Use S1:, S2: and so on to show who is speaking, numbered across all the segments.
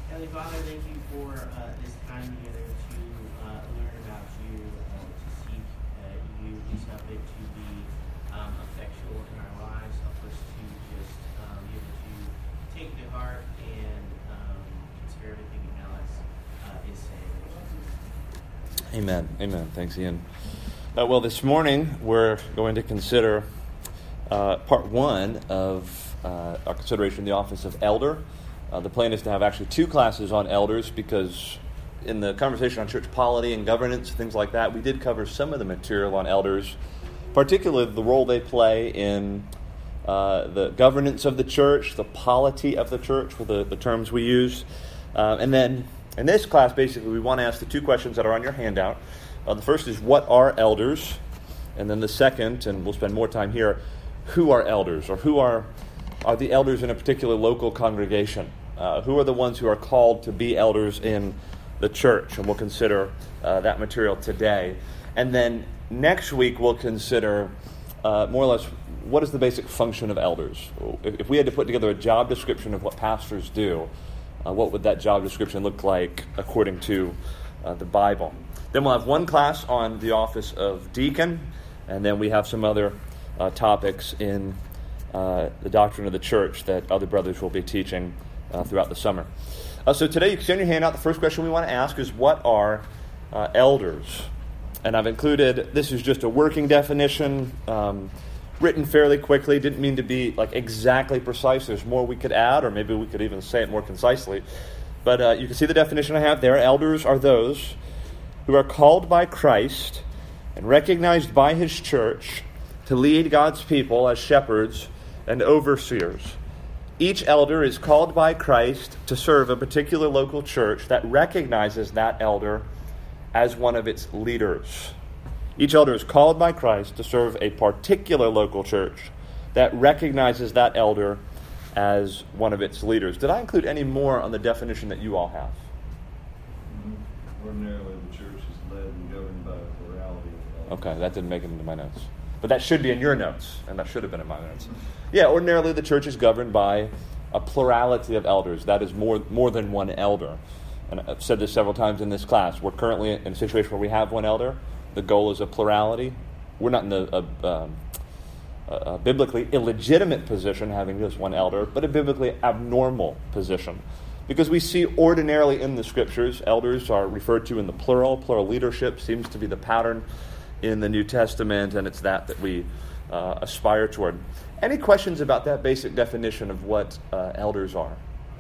S1: Heavenly Father, thank you for this time together to learn about you, to seek you. Please help it to be effectual in our lives. Help us to just be able to take to heart and consider everything Alex is saying.
S2: Amen. Amen. Thanks, Ian. Well, this morning we're going to consider part one of our consideration of the office of elder. The plan is to have actually two classes on elders because in the conversation on church polity and governance, things like that, we did cover some of the material on elders, particularly the role they play in the governance of the church, the polity of the church, were the terms we use. And then in this class, basically, we want to ask the two questions that are on your handout. The first is, what are elders? And then the second, and we'll spend more time here, who are elders, or who are the elders in a particular local congregation? Who are the ones who are called to be elders in the church? And we'll consider that material today. And then next week we'll consider more or less what is the basic function of elders. If we had to put together a job description of what pastors do, what would that job description look like according to the Bible? Then we'll have one class on the office of deacon, and then we have some other topics in the doctrine of the church that other brothers will be teaching throughout the summer. So today, you can see on your handout, the first question we want to ask is, what are elders? And I've included, this is just a working definition, written fairly quickly, didn't mean to be like exactly precise. There's more we could add, or maybe we could even say it more concisely. But you can see the definition I have there. Elders are those who are called by Christ and recognized by His church to lead God's people as shepherds and overseers. Each elder is called by Christ to serve a particular local church that recognizes that elder as one of its leaders. Each elder is called by Christ to serve a particular local church that recognizes that elder as one of its leaders. Did I include any more on the definition that you all have?
S3: Ordinarily, the church is led and governed by a plurality of elders.
S2: Okay, that didn't make it into my notes. But that should be in your notes, and that should have been in my notes. Yeah, ordinarily the church is governed by a plurality of elders. That is more than one elder. And I've said this several times in this class. We're currently in a situation where we have one elder. The goal is a plurality. We're not in a biblically illegitimate position, having just one elder, but a biblically abnormal position. Because we see ordinarily in the Scriptures, elders are referred to in the plural. Plural leadership seems to be the pattern in the New Testament, and it's that we aspire toward. Any questions about that basic definition of what elders are?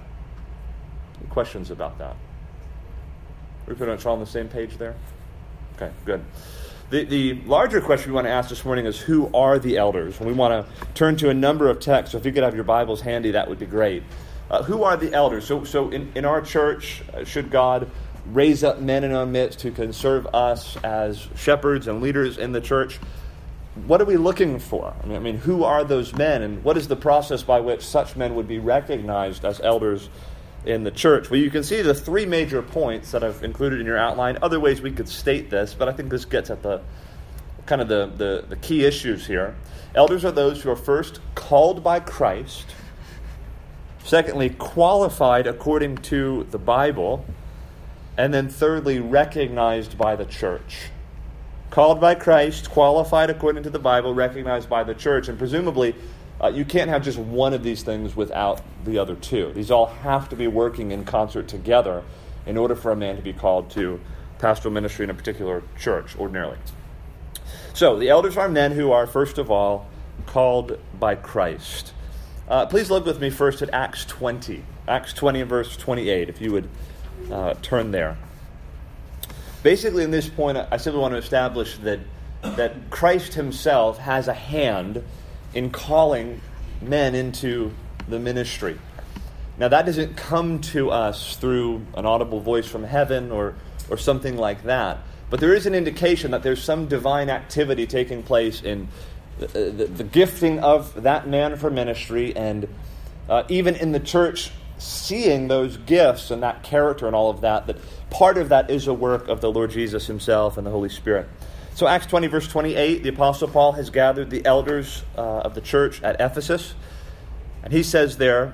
S2: Any questions about that? We're pretty much all on the same page there? Okay, good. The larger question we want to ask this morning is, who are the elders? And we want to turn to a number of texts. So if you could have your Bibles handy, that would be great. Who are the elders? So in our church, should God raise up men in our midst who can serve us as shepherds and leaders in the church? What are we looking for? I mean, who are those men, and what is the process by which such men would be recognized as elders in the church? Well, you can see the three major points that I've included in your outline. Other ways we could state this, but I think this gets at the kind of the key issues here. Elders are those who are first called by Christ, secondly, qualified according to the Bible, and then thirdly, recognized by the church. Called by Christ, qualified according to the Bible, recognized by the church. And presumably, you can't have just one of these things without the other two. These all have to be working in concert together in order for a man to be called to pastoral ministry in a particular church, ordinarily. So, the elders are men who are, first of all, called by Christ. Please look with me first at Acts 20. Acts 20 and verse 28, if you would turn there. Basically, in this point, I simply want to establish that Christ himself has a hand in calling men into the ministry. Now, that doesn't come to us through an audible voice from heaven or something like that. But there is an indication that there's some divine activity taking place in the gifting of that man for ministry, and even in the church seeing those gifts and that character and all of that, that part of that is a work of the Lord Jesus himself and the Holy Spirit. So Acts 20, verse 28, the Apostle Paul has gathered the elders of the church at Ephesus. And he says there,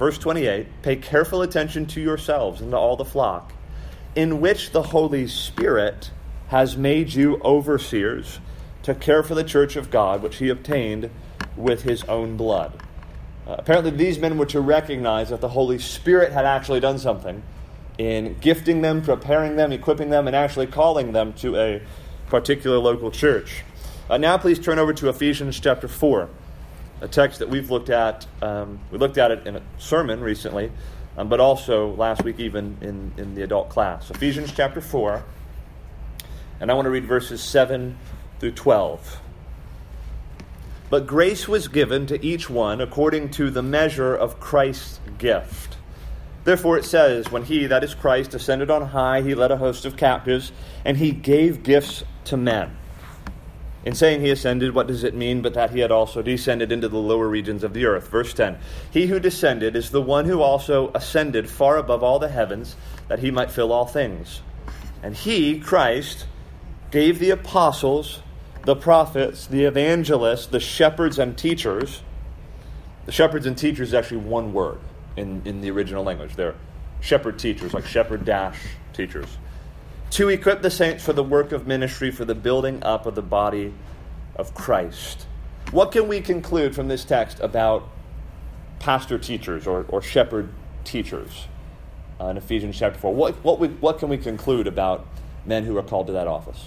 S2: verse 28, pay careful attention to yourselves and to all the flock, in which the Holy Spirit has made you overseers to care for the church of God, which he obtained with his own blood. Apparently these men were to recognize that the Holy Spirit had actually done something in gifting them, preparing them, equipping them, and actually calling them to a particular local church. Now please turn over to Ephesians chapter 4, a text that we've looked at. We looked at it in a sermon recently, but also last week even in the adult class. Ephesians chapter 4, and I want to read verses 7 through 12. But grace was given to each one according to the measure of Christ's gift. Therefore it says, when he, that is Christ, ascended on high, he led a host of captives, and he gave gifts to men. In saying he ascended, what does it mean but that he had also descended into the lower regions of the earth? Verse 10, he who descended is the one who also ascended far above all the heavens, that he might fill all things. And he, Christ, gave the apostles, the prophets, the evangelists, the shepherds and teachers. The shepherds and teachers is actually one word in the original language. They're shepherd teachers, like shepherd-teachers. To equip the saints for the work of ministry, for the building up of the body of Christ. What can we conclude from this text about pastor teachers or shepherd teachers in Ephesians chapter 4? What can we conclude about men who are called to that office?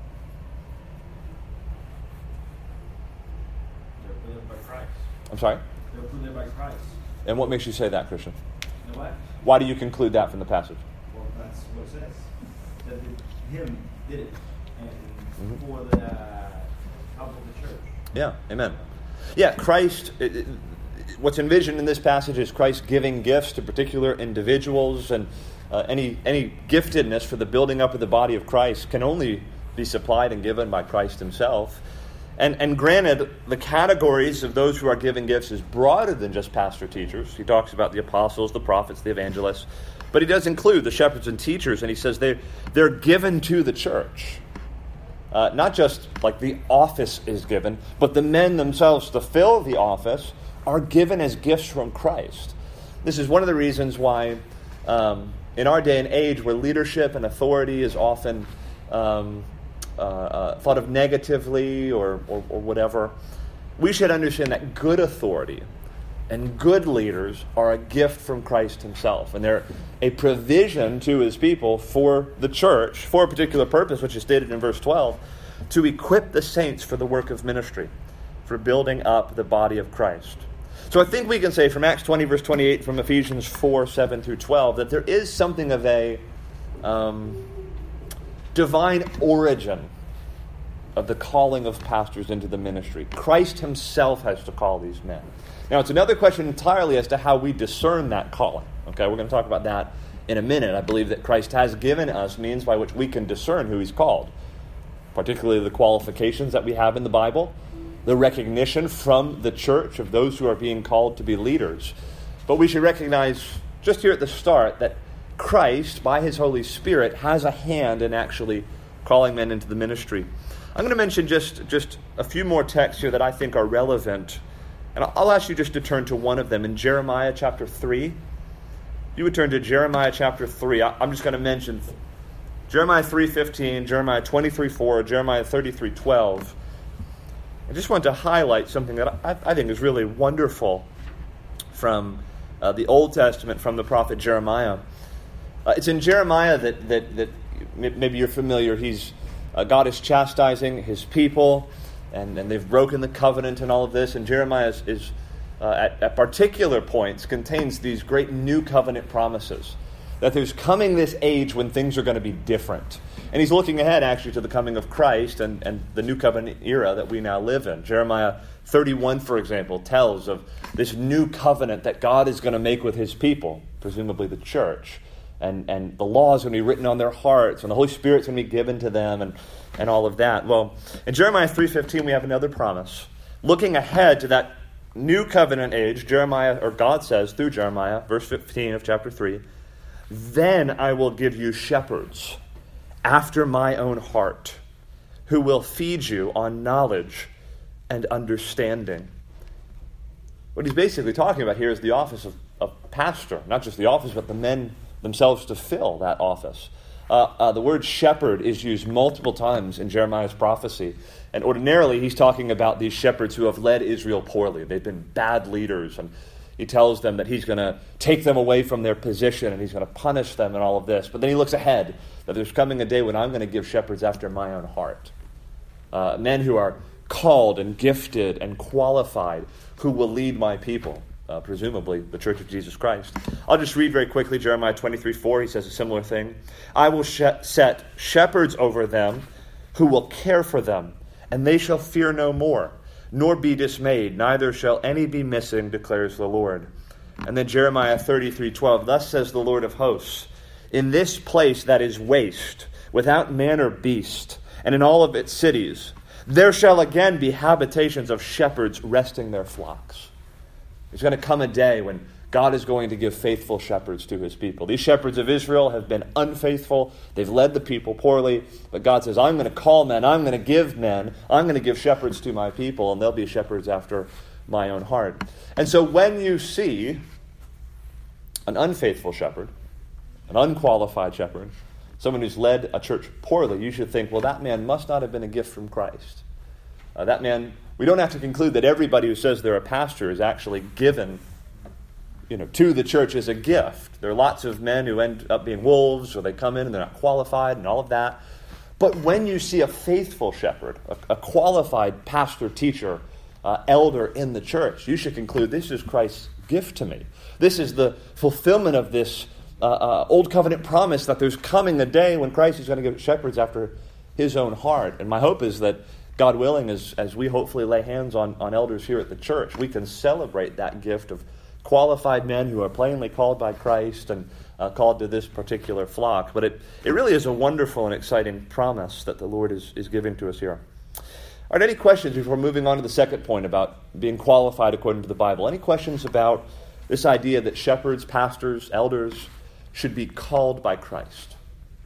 S2: I'm sorry?
S3: They're put there by Christ.
S2: And what makes you say that, Christian?
S3: You know what?
S2: Why do you conclude that from the passage?
S3: Well, that's what it says. That him did it. And for the help of the church.
S2: Yeah, amen. Yeah, Christ, what's envisioned in this passage is Christ giving gifts to particular individuals, and any giftedness for the building up of the body of Christ can only be supplied and given by Christ himself. And granted, the categories of those who are given gifts is broader than just pastor teachers. He talks about the apostles, the prophets, the evangelists. But he does include the shepherds and teachers, and he says they're given to the church. Not just like the office is given, but the men themselves to fill the office are given as gifts from Christ. This is one of the reasons why in our day and age where leadership and authority is often thought of negatively or whatever, we should understand that good authority and good leaders are a gift from Christ himself. And they're a provision to his people for the church, for a particular purpose, which is stated in verse 12, to equip the saints for the work of ministry, for building up the body of Christ. So I think we can say from Acts 20, verse 28, from Ephesians 4, 7 through 12, that there is something of a divine origin of the calling of pastors into the ministry. Christ himself has to call these men. Now, it's another question entirely as to how we discern that calling. Okay, we're going to talk about that in a minute. I believe that Christ has given us means by which we can discern who he's called, particularly the qualifications that we have in the Bible, the recognition from the church of those who are being called to be leaders. But we should recognize just here at the start that Christ, by his Holy Spirit, has a hand in actually calling men into the ministry. I'm going to mention just a few more texts here that I think are relevant. And I'll ask you just to turn to one of them in Jeremiah chapter 3. You would turn to Jeremiah chapter 3. I'm just going to mention Jeremiah 3:15, Jeremiah 23:4, Jeremiah 33:12. I just want to highlight something that I think is really wonderful from the Old Testament, from the prophet Jeremiah. It's in Jeremiah that maybe you're familiar. God is chastising his people, and they've broken the covenant and all of this. And Jeremiah is at particular points contains these great new covenant promises that there's coming this age when things are going to be different. And he's looking ahead actually to the coming of Christ and the new covenant era that we now live in. Jeremiah 31, for example, tells of this new covenant that God is going to make with his people, presumably the church. And the law is going to be written on their hearts, and the Holy Spirit's going to be given to them, and all of that. Well, in Jeremiah 3:15, we have another promise. Looking ahead to that new covenant age, God says through Jeremiah, verse 15 of chapter 3, "Then I will give you shepherds after my own heart, who will feed you on knowledge and understanding." What he's basically talking about here is the office of pastor, not just the office, but the men themselves to fill that office. The word shepherd is used multiple times in Jeremiah's prophecy. And ordinarily, he's talking about these shepherds who have led Israel poorly. They've been bad leaders. And he tells them that he's going to take them away from their position and he's going to punish them and all of this. But then he looks ahead, that there's coming a day when I'm going to give shepherds after my own heart. Men who are called and gifted and qualified, who will lead my people. Presumably the Church of Jesus Christ. I'll just read very quickly Jeremiah 23:4. He says a similar thing. I will set shepherds over them who will care for them, and they shall fear no more, nor be dismayed, neither shall any be missing, declares the Lord. And then Jeremiah 33:12. Thus says the Lord of hosts, in this place that is waste, without man or beast, and in all of its cities, there shall again be habitations of shepherds resting their flocks. There's going to come a day when God is going to give faithful shepherds to his people. These shepherds of Israel have been unfaithful. They've led the people poorly. But God says, I'm going to call men. I'm going to give men. I'm going to give shepherds to my people, and they'll be shepherds after my own heart. And so when you see an unfaithful shepherd, an unqualified shepherd, someone who's led a church poorly, you should think, well, that man must not have been a gift from Christ. That man, we don't have to conclude that everybody who says they're a pastor is actually given, to the church as a gift. There are lots of men who end up being wolves, or they come in and they're not qualified and all of that. But when you see a faithful shepherd, a qualified pastor, teacher, elder in the church, you should conclude this is Christ's gift to me. This is the fulfillment of this old covenant promise that there's coming a day when Christ is going to give shepherds after his own heart. And my hope is that God willing, as we hopefully lay hands on elders here at the church, we can celebrate that gift of qualified men who are plainly called by Christ and called to this particular flock. But it really is a wonderful and exciting promise that the Lord is giving to us here. Are there any questions before moving on to the second point about being qualified according to the Bible? Any questions about this idea that shepherds, pastors, elders should be called by Christ?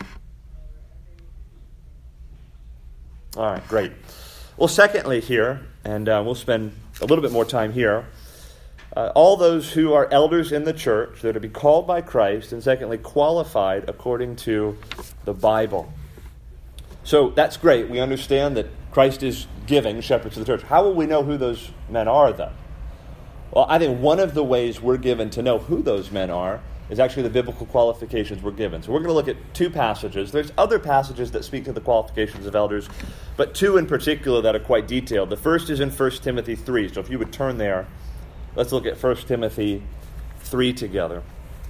S2: All right, great. Well, secondly here, and we'll spend a little bit more time here, all those who are elders in the church, they're to be called by Christ, and secondly, qualified according to the Bible. So that's great. We understand that Christ is giving shepherds to the church. How will we know who those men are, then? Well, I think one of the ways we're given to know who those men are is actually the biblical qualifications we're given. So we're going to look at two passages. There's other passages that speak to the qualifications of elders, but two in particular that are quite detailed. The first is in 1 Timothy 3. So if you would turn there, let's look at 1 Timothy 3 together.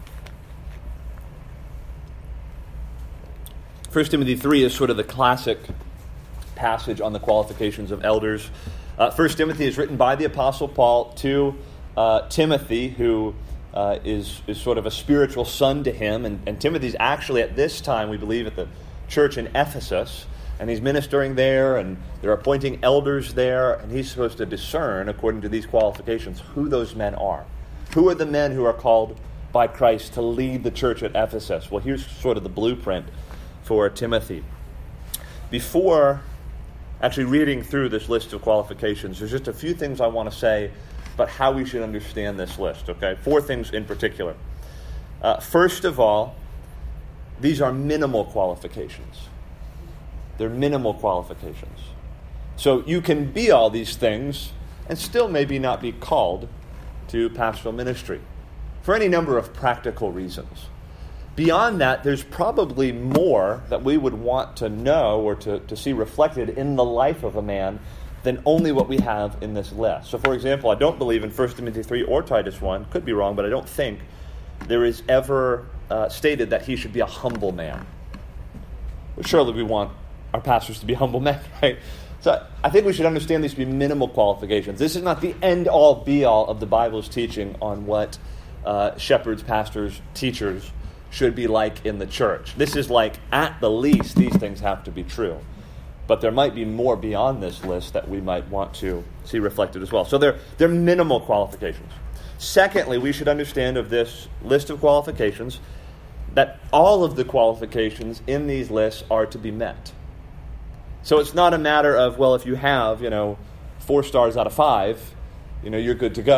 S2: 1 Timothy 3 is sort of the classic passage on the qualifications of elders. 1 Timothy is written by the Apostle Paul to Timothy, who is sort of a spiritual son to him. And Timothy's actually at this time, we believe, at the church in Ephesus. And he's ministering there, and they're appointing elders there. And he's supposed to discern, according to these qualifications, who those men are. Who are the men who are called by Christ to lead the church at Ephesus? Well, here's sort of the blueprint for Timothy. Before actually reading through this list of qualifications, there's just a few things I want to say about how we should understand this list, okay? 4 things in particular. First of all, these are minimal qualifications. They're minimal qualifications. So you can be all these things and still maybe not be called to pastoral ministry for any number of practical reasons. Beyond that, there's probably more that we would want to know or to see reflected in the life of a man than only what we have in this list. So, for example, I don't believe in 1 Timothy 3 or Titus 1, could be wrong, but I don't think there is ever stated that he should be a humble man. But surely we want our pastors to be humble men, right? So I think we should understand these to be minimal qualifications. This is not the end-all, be-all of the Bible's teaching on what shepherds, pastors, teachers should be like in the church. This is like, at the least, these things have to be true. But there might be more beyond this list that we might want to see reflected as well. So they're minimal qualifications. Secondly, we should understand of this list of qualifications that all of the qualifications in these lists are to be met. So it's not a matter of, well, if you have, 4 stars out of 5, you're good to go.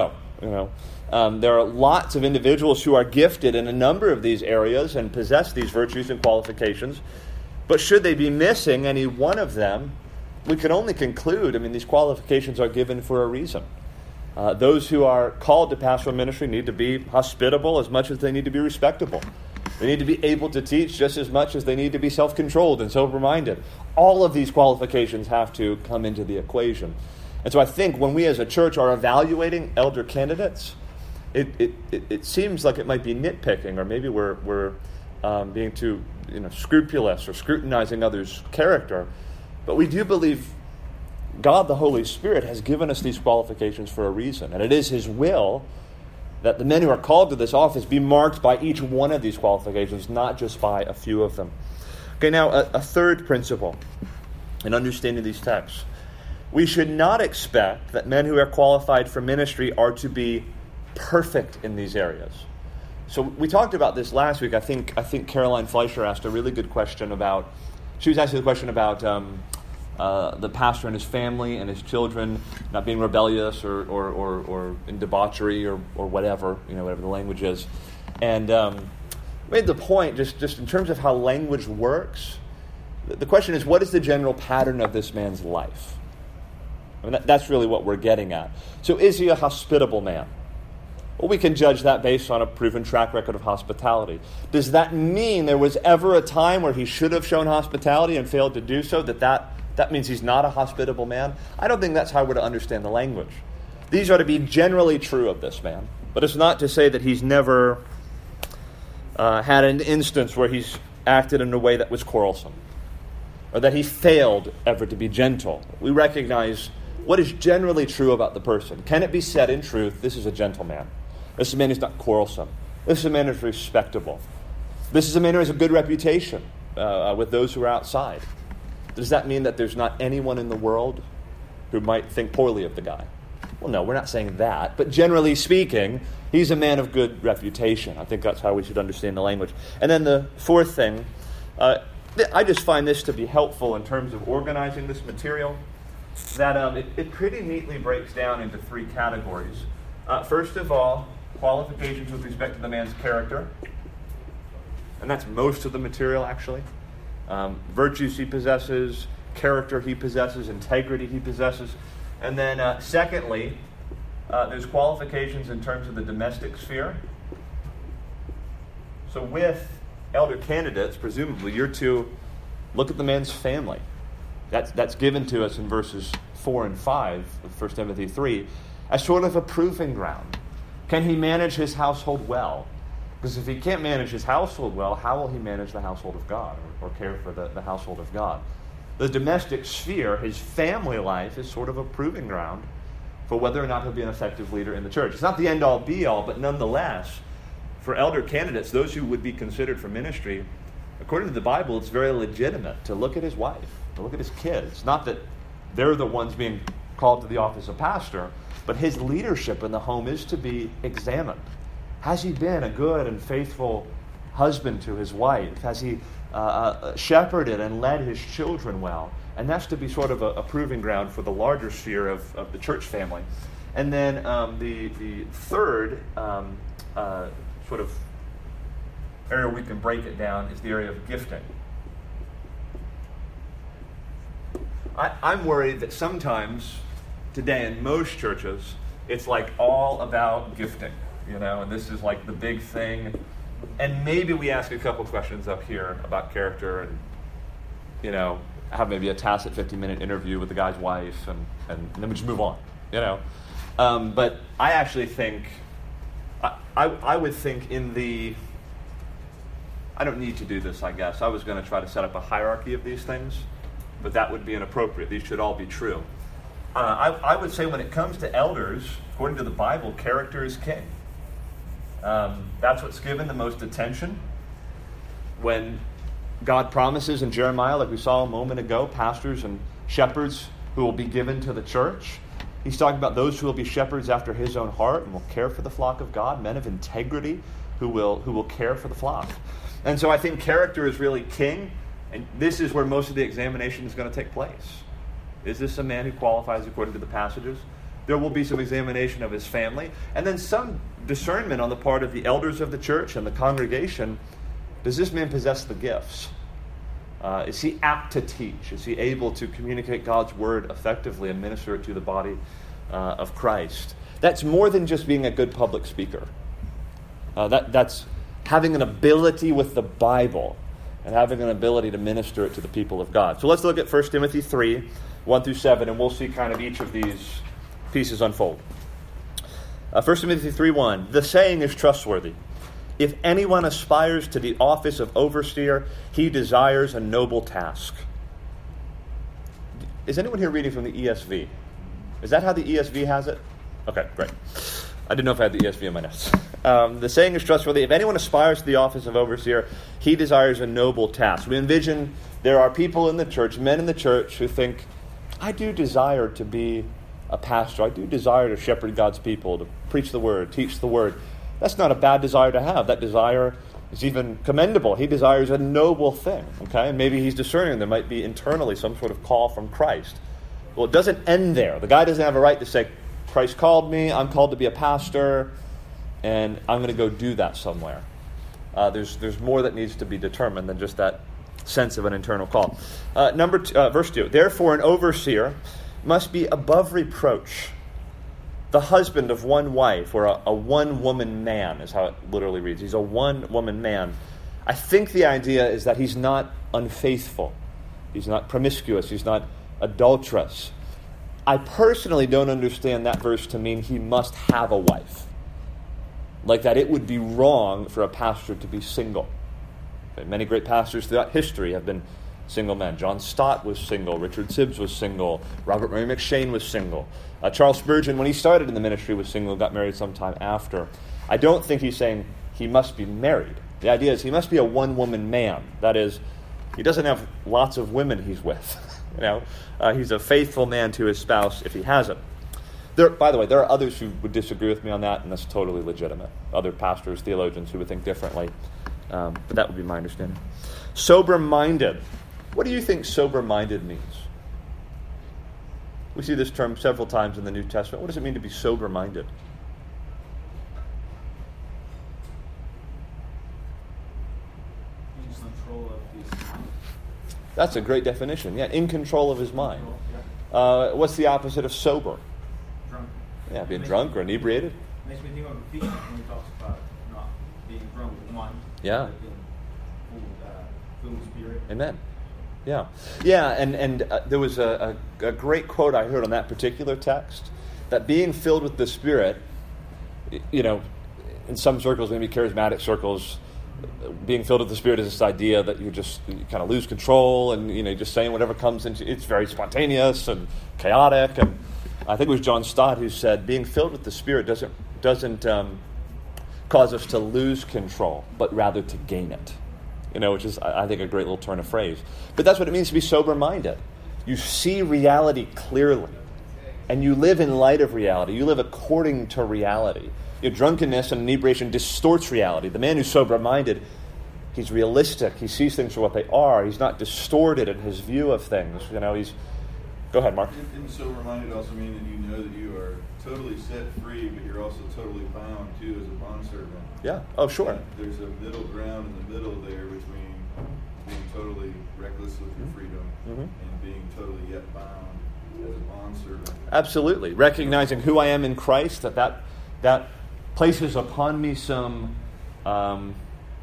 S2: There are lots of individuals who are gifted in a number of these areas and possess these virtues and qualifications. But should they be missing any one of them, we can only conclude, these qualifications are given for a reason. Those who are called to pastoral ministry need to be hospitable as much as they need to be respectable. They need to be able to teach just as much as they need to be self-controlled and sober-minded. All of these qualifications have to come into the equation. And so I think when we as a church are evaluating elder candidates, it seems like it might be nitpicking, or maybe we're being too scrupulous or scrutinizing others' character. But we do believe God, the Holy Spirit, has given us these qualifications for a reason. And it is His will that the men who are called to this office be marked by each one of these qualifications, not just by a few of them. Okay, now a third principle in understanding these texts. We should not expect that men who are qualified for ministry are to be perfect in these areas. So we talked about this last week. I think Caroline Fleischer asked a really good question about, she was asking the question about the pastor and his family and his children not being rebellious or in debauchery or whatever, whatever the language is. And made the point, just in terms of how language works, the question is, what is the general pattern of this man's life? That's really what we're getting at. So is he a hospitable man? Well, we can judge that based on a proven track record of hospitality. Does that mean there was ever a time where he should have shown hospitality and failed to do so, that means he's not a hospitable man? I don't think that's how we're to understand the language. These are to be generally true of this man, but it's not to say that he's never had an instance where he's acted in a way that was quarrelsome, or that he failed ever to be gentle. We recognize what is generally true about the person. Can it be said in truth, this is a gentle man? This is a man who's not quarrelsome. This is a man who's respectable. This is a man who has a good reputation with those who are outside. Does that mean that there's not anyone in the world who might think poorly of the guy? Well, no, we're not saying that. But generally speaking, he's a man of good reputation. I think that's how we should understand the language. And then the fourth thing, I just find this to be helpful in terms of organizing this material, that it pretty neatly breaks down into three categories. First of all, qualifications with respect to the man's character. And that's most of the material, actually. Virtues he possesses, character he possesses, integrity he possesses. And then secondly, there's qualifications in terms of the domestic sphere. So with elder candidates, presumably you're to look at the man's family. That's given to us in verses 4 and 5 of 1 Timothy 3 as sort of a proving ground. Can he manage his household well? Because if he can't manage his household well, how will he manage the household of God or care for the household of God? The domestic sphere, his family life, is sort of a proving ground for whether or not he'll be an effective leader in the church. It's not the end-all, be-all, but nonetheless, for elder candidates, those who would be considered for ministry, according to the Bible, it's very legitimate to look at his wife, to look at his kids. Not that they're the ones being called to the office of pastor, but his leadership in the home is to be examined. Has he been a good and faithful husband to his wife? Has he shepherded and led his children well? And that's to be sort of a proving ground for the larger sphere of the church family. And then the third sort of area we can break it down is the area of gifting. I'm worried that sometimes today in most churches, it's like all about gifting, and this is like the big thing. And maybe we ask a couple questions up here about character and, have maybe a tacit 50-minute interview with the guy's wife and then we just move on, But I actually think, I would think I don't need to do this, I guess. I was going to try to set up a hierarchy of these things, but that would be inappropriate. These should all be true. I would say when it comes to elders, according to the Bible, character is king. That's what's given the most attention. When God promises in Jeremiah, like we saw a moment ago, pastors and shepherds who will be given to the church, he's talking about those who will be shepherds after his own heart and will care for the flock of God, men of integrity who will care for the flock. And so I think character is really king, and this is where most of the examination is going to take place. Is this a man who qualifies according to the passages? There will be some examination of his family, and then some discernment on the part of the elders of the church and the congregation. Does this man possess the gifts? Is he apt to teach? Is he able to communicate God's word effectively and minister it to the body of Christ? That's more than just being a good public speaker. That's having an ability with the Bible and having an ability to minister it to the people of God. So let's look at 1 Timothy 3, 1 through 7, and we'll see kind of each of these pieces unfold. 1 Timothy 3, 1, the saying is trustworthy. If anyone aspires to the office of overseer, he desires a noble task. Is anyone here reading from the ESV? Is that how the ESV has it? Okay, great. I didn't know if I had the ESV in my notes. The saying is trustworthy. If anyone aspires to the office of overseer, he desires a noble task. We envision there are people in the church, men in the church, who think, I do desire to be a pastor. I do desire to shepherd God's people, to preach the word, teach the word. That's not a bad desire to have. That desire is even commendable. He desires a noble thing, okay? And maybe he's discerning there might be internally some sort of call from Christ. Well, it doesn't end there. The guy doesn't have a right to say, Christ called me, I'm called to be a pastor, and I'm going to go do that somewhere. There's more that needs to be determined than just that sense of an internal call. Verse 2, therefore an overseer must be above reproach, the husband of one wife, or a one-woman man, is how it literally reads. He's a one-woman man. I think the idea is that he's not unfaithful. He's not promiscuous. He's not adulterous. I personally don't understand that verse to mean he must have a wife. Like that it would be wrong for a pastor to be single. Okay, many great pastors throughout history have been single men. John Stott was single. Richard Sibbes was single. Robert Murray McCheyne was single. Charles Spurgeon, when he started in the ministry, was single, got married sometime after. I don't think he's saying he must be married. The idea is he must be a one-woman man. That is, he doesn't have lots of women he's with. He's a faithful man to his spouse if he hasn't. By the way, there are others who would disagree with me on that, and that's totally legitimate. Other pastors, theologians who would think differently. But that would be my understanding. Sober-minded. What do you think sober-minded means? We see this term several times in the New Testament. What does it mean to be sober-minded?
S3: In control of his mind.
S2: That's a great definition. Yeah, in control of his mind. What's the opposite of sober?
S3: Drunk.
S2: Yeah, being drunk or inebriated.
S3: Makes me think of Ephesians when he talks about not being drunk with wine.
S2: Yeah.
S3: But being full of spirit.
S2: Amen. Yeah, and there was a great quote I heard on that particular text, that being filled with the Spirit, in some circles, maybe charismatic circles, being filled with the Spirit is this idea that you kind of lose control and, just saying whatever comes into, it's very spontaneous and chaotic. And I think it was John Stott who said, being filled with the Spirit doesn't cause us to lose control, but rather to gain it. Which is, I think, a great little turn of phrase. But that's what it means to be sober-minded. You see reality clearly, and you live in light of reality. You live according to reality. Drunkenness and inebriation distorts reality. The man who's sober-minded, he's realistic. He sees things for what they are. He's not distorted in his view of things. Go ahead, Mark.
S4: And sober-minded also mean that you know that you are totally set free, but you're also totally bound, too, as a bondservant.
S2: Yeah. Oh, sure.
S4: And there's a middle ground in the middle there between being totally reckless with your freedom and being totally yet bound as a bondservant.
S2: Absolutely. Recognizing who I am in Christ, that places upon me some, and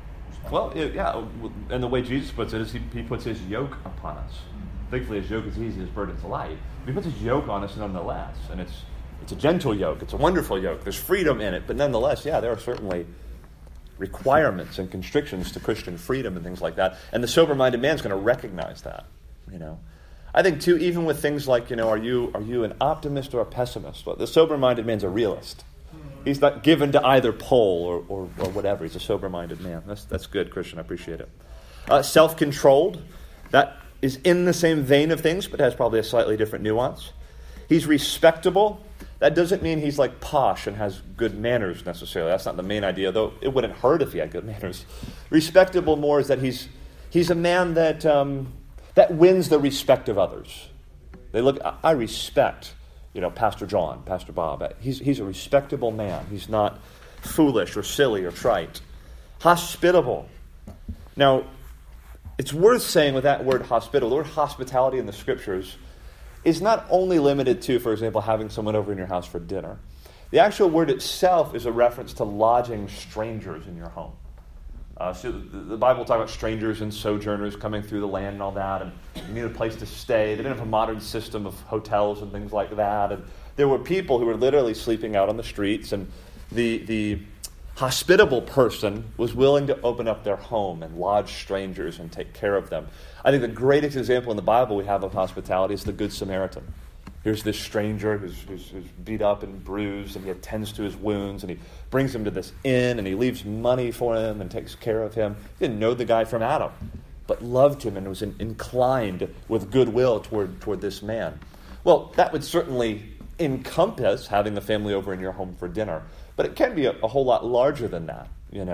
S2: the way Jesus puts it is he puts his yoke upon us. Thankfully, his yoke is easy, his burden is light. But he puts his yoke on us nonetheless, and it's a gentle yoke. It's a wonderful yoke. There's freedom in it, but nonetheless, there are certainly requirements and constrictions to Christian freedom and things like that. And the sober-minded man's going to recognize that. I think too, even with things like, are you an optimist or a pessimist? Well, the sober-minded man's a realist. He's not given to either pole or whatever. He's a sober-minded man. That's good, Christian. I appreciate it. Self-controlled. That is in the same vein of things, but has probably a slightly different nuance. He's respectable. That doesn't mean he's like posh and has good manners necessarily. That's not the main idea, though it wouldn't hurt if he had good manners. Respectable more is that he's a man that wins the respect of others. They look, I respect, Pastor John, Pastor Bob. He's a respectable man. He's not foolish or silly or trite. Hospitable. Now, it's worth saying with that word hospitable, the word hospitality in the Scriptures is not only limited to, for example, having someone over in your house for dinner. The actual word itself is a reference to lodging strangers in your home. So the Bible talks about strangers and sojourners coming through the land and all that, and you need a place to stay. They didn't have a modern system of hotels and things like that. And there were people who were literally sleeping out on the streets, and the hospitable person was willing to open up their home and lodge strangers and take care of them. I think the greatest example in the Bible we have of hospitality is the Good Samaritan. Here's this stranger who's beat up and bruised, and he attends to his wounds, and he brings him to this inn, and he leaves money for him and takes care of him. He didn't know the guy from Adam, but loved him and was inclined with goodwill toward this man. Well, that would certainly encompass having the family over in your home for dinner, but it can be a whole lot larger than that.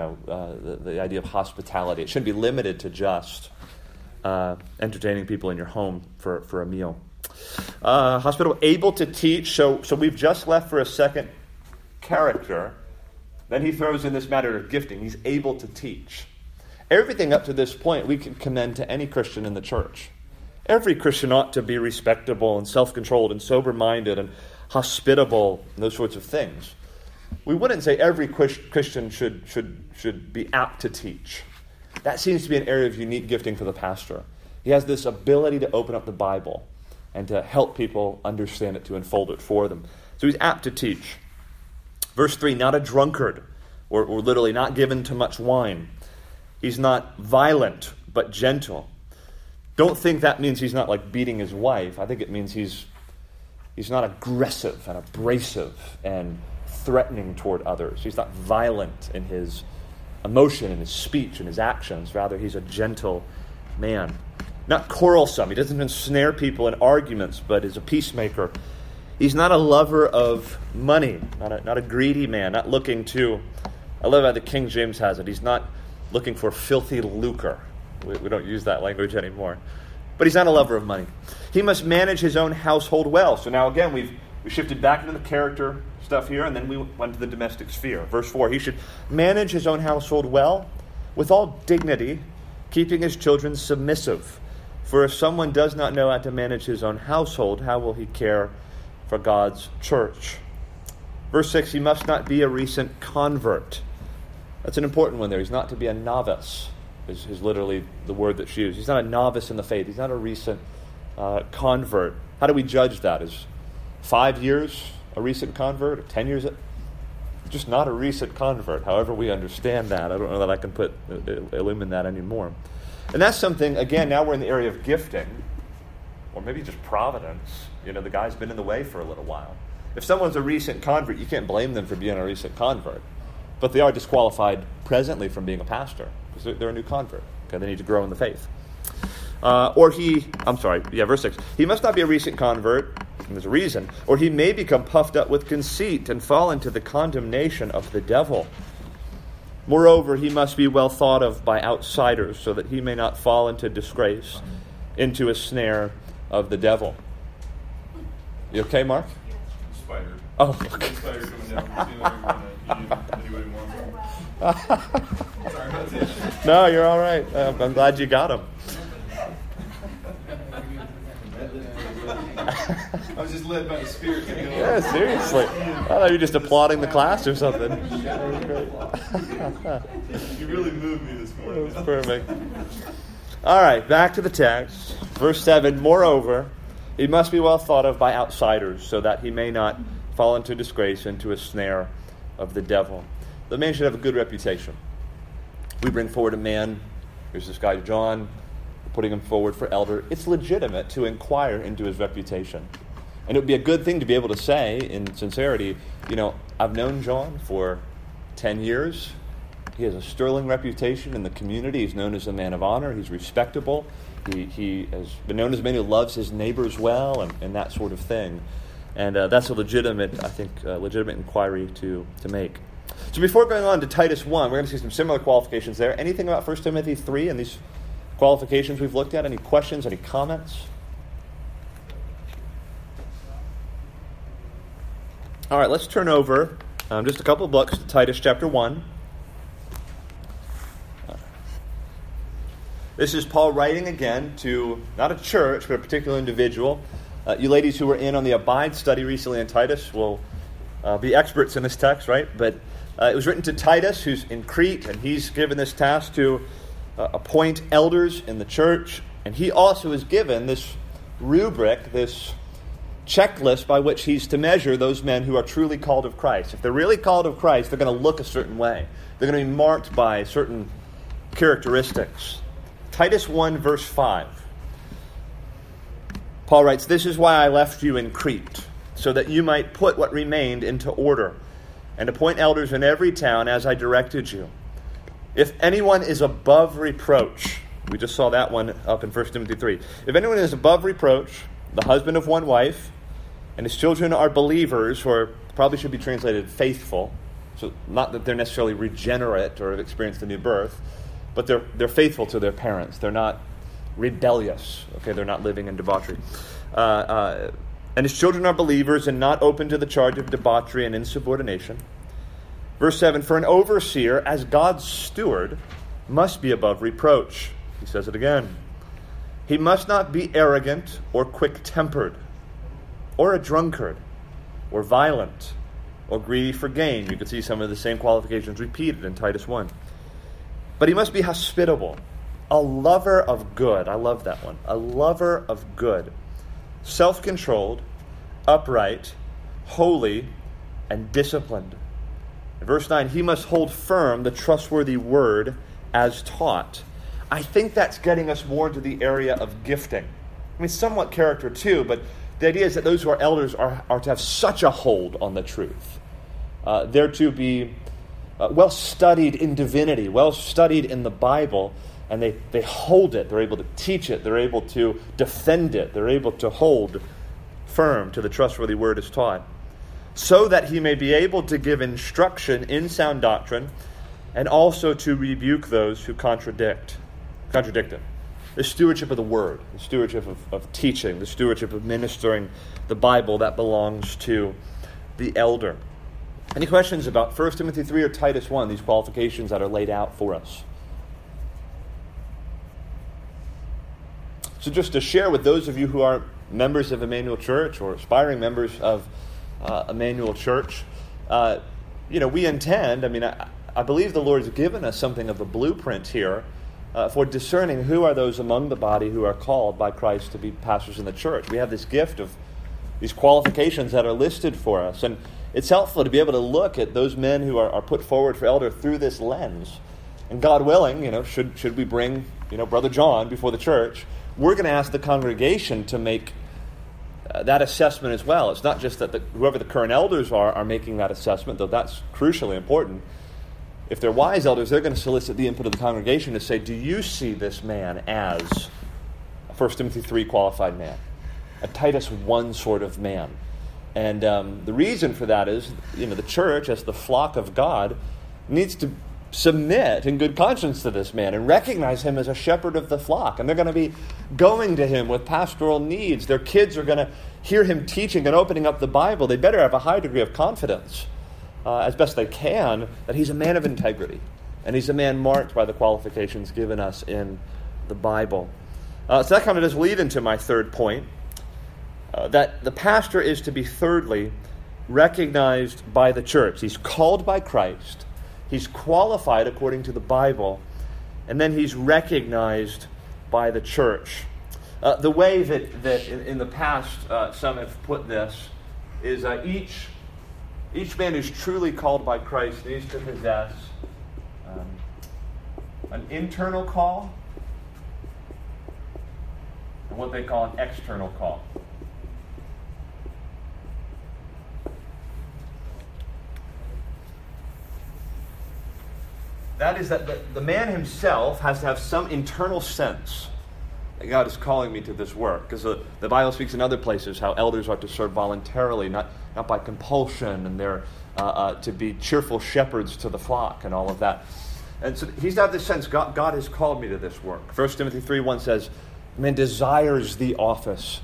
S2: The idea of hospitality. It shouldn't be limited to just entertaining people in your home for a meal. Hospitable, able to teach. So we've just left for a second character. Then he throws in this matter of gifting. He's able to teach. Everything up to this point we can commend to any Christian in the church. Every Christian ought to be respectable and self-controlled and sober-minded and hospitable and those sorts of things. We wouldn't say every Christian should be apt to teach. That seems to be an area of unique gifting for the pastor. He has this ability to open up the Bible and to help people understand it, to unfold it for them. So he's apt to teach. Verse 3, not a drunkard, or literally not given to much wine. He's not violent, but gentle. Don't think that means he's not like beating his wife. I think it means he's not aggressive and abrasive and threatening toward others. He's not violent in his emotion and his speech and his actions. Rather, he's a gentle man. Not quarrelsome. He doesn't ensnare people in arguments, but is a peacemaker. He's not a lover of money, not a greedy man, not looking to, I love how the King James has it, he's not looking for filthy lucre. We don't use that language anymore. But he's not a lover of money. He must manage his own household well. So now again, we shifted back into the character stuff here, and then we went to the domestic sphere. Verse 4, he should manage his own household well, with all dignity, keeping his children submissive. For if someone does not know how to manage his own household, how will he care for God's church? Verse 6, he must not be a recent convert. That's an important one there. He's not to be a novice, is literally the word that's used. He's not a novice in the faith. He's not a recent convert. How do we judge that? Is 5 years a recent convert? Or 10 years? Just not a recent convert, however we understand that. I don't know that I can illumine that anymore. And that's something, again, now we're in the area of gifting, or maybe just providence. The guy's been in the way for a little while. If someone's a recent convert, you can't blame them for being a recent convert. But they are disqualified presently from being a pastor, because they're a new convert. Okay, they need to grow in the faith. Verse 6. He must not be a recent convert, and there's a reason, or he may become puffed up with conceit and fall into the condemnation of the devil. Moreover, he must be well thought of by outsiders, so that he may not fall into disgrace, into a snare of the devil. You okay, Mark?
S4: Spider.
S2: Oh,
S4: okay. Spider coming down from the ceiling. Anybody want some? Sorry about that.
S2: No, you're all right. I'm glad you got him.
S4: I was just led by the Spirit to go.
S2: Yeah, seriously. I thought you were just applauding the class or something.
S4: You really moved me this morning.
S2: That was perfect. All right, back to the text. Verse 7, moreover, he must be well thought of by outsiders, so that he may not fall into disgrace, into a snare of the devil. The man should have a good reputation. We bring forward a man. Here's this guy, John. We're putting him forward for elder. It's legitimate to inquire into his reputation. And it would be a good thing to be able to say, in sincerity, I've known John for 10 years. He has a sterling reputation in the community. He's known as a man of honor. He's respectable. He has been known as a man who loves his neighbors well and that sort of thing. And that's a legitimate inquiry to make. So before going on to Titus 1, we're going to see some similar qualifications there. Anything about 1 Timothy 3 and these qualifications we've looked at? Any questions, any comments? All right, let's turn over just a couple of books to Titus chapter 1. This is Paul writing again to, not a church, but a particular individual. You ladies who were in on the Abide study recently in Titus will be experts in this text, right? But it was written to Titus, who's in Crete, and he's given this task to appoint elders in the church. And he also is given this rubric, this checklist by which he's to measure those men who are truly called of Christ. If they're really called of Christ, they're going to look a certain way. They're going to be marked by certain characteristics. Titus 1, verse 5. Paul writes, "This is why I left you in Crete, so that you might put what remained into order, and appoint elders in every town as I directed you. If anyone is above reproach," we just saw that one up in 1 Timothy 3. "If anyone is above reproach, the husband of one wife, and his children are believers," or probably should be translated faithful, so not that they're necessarily regenerate or have experienced a new birth, but they're faithful to their parents. They're not rebellious. Okay, they're not living in debauchery. And his children are believers and not open to the charge of debauchery and insubordination. Verse 7, "For an overseer, as God's steward, must be above reproach." He says it again. "He must not be arrogant or quick-tempered, or a drunkard, or violent, or greedy for gain." You can see some of the same qualifications repeated in Titus 1. "But he must be hospitable, a lover of good." I love that one. "A lover of good, self-controlled, upright, holy, and disciplined." In verse 9, "He must hold firm the trustworthy word as taught." I think that's getting us more into the area of gifting. I mean, somewhat character too, but the idea is that those who are elders are to have such a hold on the truth. They're to be well studied in divinity, well studied in the Bible, and they hold it. They're able to teach it. They're able to defend it. They're able to hold firm to the trustworthy word as taught, so that he may be able to give instruction in sound doctrine, and also to rebuke those who contradict it. The stewardship of the word, the stewardship of teaching, the stewardship of ministering the Bible, that belongs to the elder. Any questions about 1 Timothy 3 or Titus 1, these qualifications that are laid out for us? So just to share with those of you who are members of Emmanuel Church or aspiring members of Emmanuel Church, we intend, I believe the Lord has given us something of a blueprint here for discerning who are those among the body who are called by Christ to be pastors in the church. We have this gift of these qualifications that are listed for us, and it's helpful to be able to look at those men who are put forward for elder through this lens. And God willing, should we bring, Brother John before the church, we're going to ask the congregation to make that assessment as well. It's not just that whoever the current elders are making that assessment, though that's crucially important. If they're wise elders, they're going to solicit the input of the congregation to say, do you see this man as a 1 Timothy 3 qualified man, a Titus 1 sort of man? And the reason for that is, the church, as the flock of God, needs to submit in good conscience to this man and recognize him as a shepherd of the flock. And they're going to be going to him with pastoral needs. Their kids are going to hear him teaching and opening up the Bible. They better have a high degree of confidence, as best they can, that he's a man of integrity. And he's a man marked by the qualifications given us in the Bible. So that kind of does lead into my third point, that the pastor is to be, thirdly, recognized by the church. He's called by Christ. He's qualified according to the Bible. And then he's recognized by the church. The way that in the past some have put this is each man who's truly called by Christ needs to possess an internal call and what they call an external call. That is that the man himself has to have some internal sense that God is calling me to this work. Because the Bible speaks in other places how elders are to serve voluntarily, not by compulsion, and they're to be cheerful shepherds to the flock and all of that. And so he's to have this sense, God has called me to this work. 1 Timothy 3:1 says, man desires the office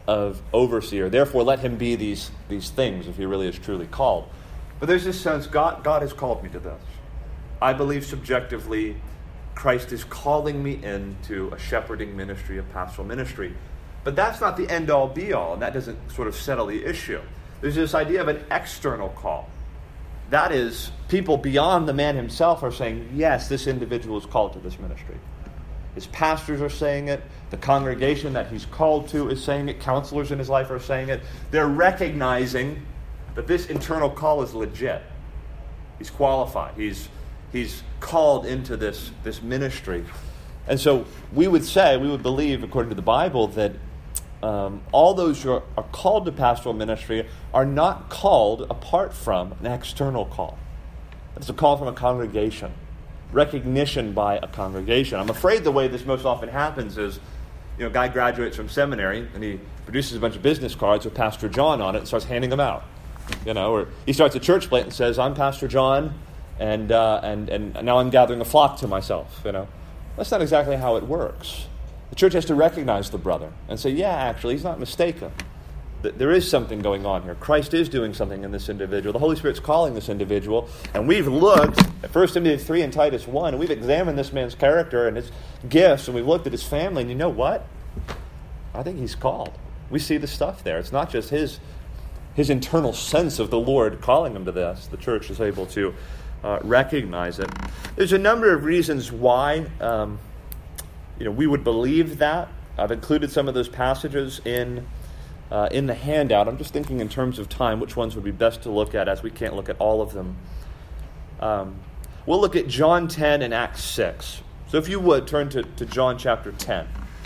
S2: of overseer. Therefore, let him be these things if he really is truly called. But there's this sense, God has called me to this. I believe subjectively Christ is calling me into a shepherding ministry, a pastoral ministry. But that's not the end-all, be-all, and that doesn't sort of settle the issue. There's this idea of an external call. That is, people beyond the man himself are saying, yes, this individual is called to this ministry. His pastors are saying it. The congregation that he's called to is saying it. Counselors in his life are saying it. They're recognizing that this internal call is legit. He's qualified. He's called into this ministry. And so we would believe, according to the Bible, that all those who are called to pastoral ministry are not called apart from an external call. It's a call from a congregation, recognition by a congregation. I'm afraid the way this most often happens is, a guy graduates from seminary and he produces a bunch of business cards with Pastor John on it and starts handing them out. Or he starts a church plant and says, I'm Pastor John, and now I'm gathering a flock to myself. That's not exactly how it works. The church has to recognize the brother and say, yeah, actually, he's not mistaken. There is something going on here. Christ is doing something in this individual. The Holy Spirit's calling this individual. And we've looked at 1 Timothy 3 and Titus 1, and we've examined this man's character and his gifts, and we've looked at his family, and you know what? I think he's called. We see the stuff there. It's not just his internal sense of the Lord calling him to this. The church is able to recognize it. There's a number of reasons why we would believe that. I've included some of those passages in the handout. I'm just thinking in terms of time, which ones would be best to look at, as we can't look at all of them. We'll look at John 10 and Acts 6. So if you would, turn to John chapter 10.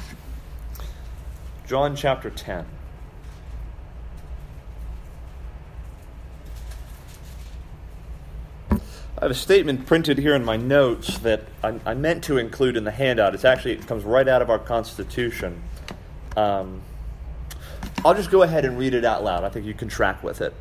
S2: John chapter 10. I have a statement printed here in my notes that I meant to include in the handout. It comes right out of our Constitution. I'll just go ahead and read it out loud. I think you can track with it.